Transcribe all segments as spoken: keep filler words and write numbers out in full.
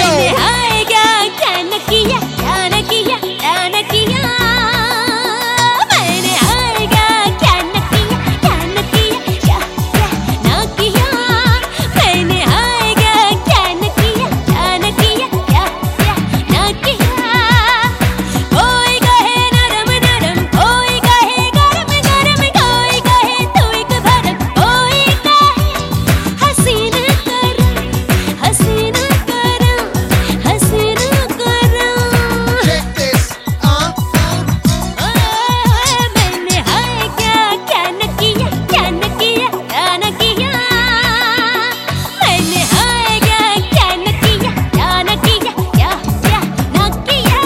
मैंने हाय क्या क्या न किया, क्या न किया, क्या न किया। मैंने हाय क्या क्या न किया, क्या न किया, क्या क्या न किया। मैंने हाय क्या क्या न किया, क्या न किया, क्या क्या न किया। कोई कहे नरम नरम, कोई कहे गरम गरम, कोई कहे तू एक भरम, कोई कहे हसीन करम, हसीन करम, हसीन करम। Check this, uh, ओए मैंने हाय क्या क्या न किया, क्या न किया, क्या न किया। मैंने हाय क्या क्या न किया, क्या न किया, क्या क्या न किया।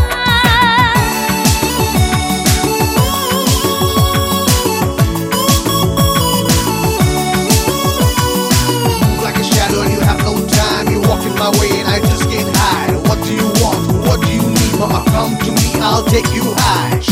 like a shadow and you have no time. You're walking my way and I just get high. What do you want? What do you need? Mama, come to me, I'll take you high.